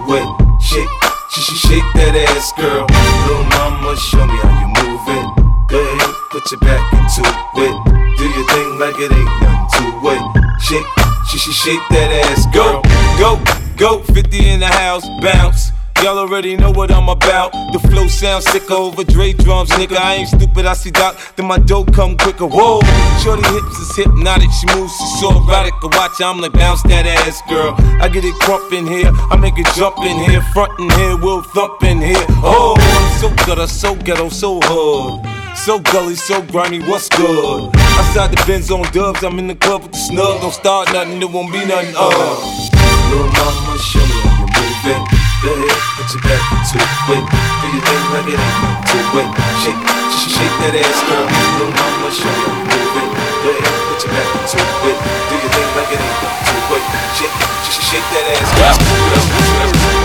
it. Shake, shake that ass, girl. Little mama, show me how you move it. Go ahead, put your back into it. Do your thing like it ain't nothing to it. Shake, shake that ass, girl. Go, 50 in the house, bounce. Y'all already know what I'm about. The flow sounds sicker over Dre drums, nigga. I ain't stupid, I see Doc, then my dough come quicker. Whoa, shorty hips is hypnotic, she moves, she's so erotic. I watch her, I'm like, bounce that ass, girl. I get it crump in here, I make it jump in here, front in here, we'll thump in here. Oh, I'm so gutter, so ghetto, so hood. So gully, so grimy, what's good? Outside the Benz on dubs, I'm in the club with the snug. Don't start nothing, it won't be nothing. Little mama, show me how you move it. Go ahead, put your back into it. Do your thing like it ain't nothing to it. Shake that ass, girl. Little mama, show me how you move it. Go ahead, put your back into it. Do your thing like it ain't nothing to it. Shake that ass, girl.